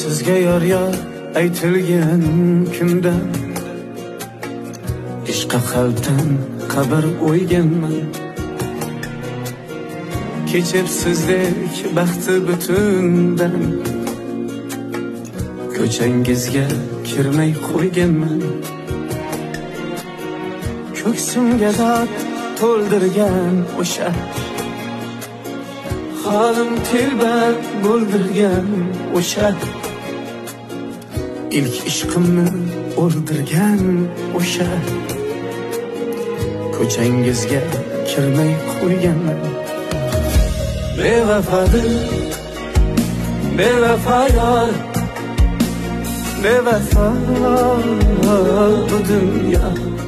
sizga yor yor aytilgan kunda ishqa qalbdan qabr o'yganman. Kechib sizdek baxti butundan ko'changizga kirmay qo'yganman. Ko'ksimga dard to'ldirgan o'sha halim telba bo'ldirgan o'sha ilk ishqimni o'ldirgan o'sha ko'changizga kirmay qo'yganman. Bevafadir, bevafo yor, bevafo bu dunyo.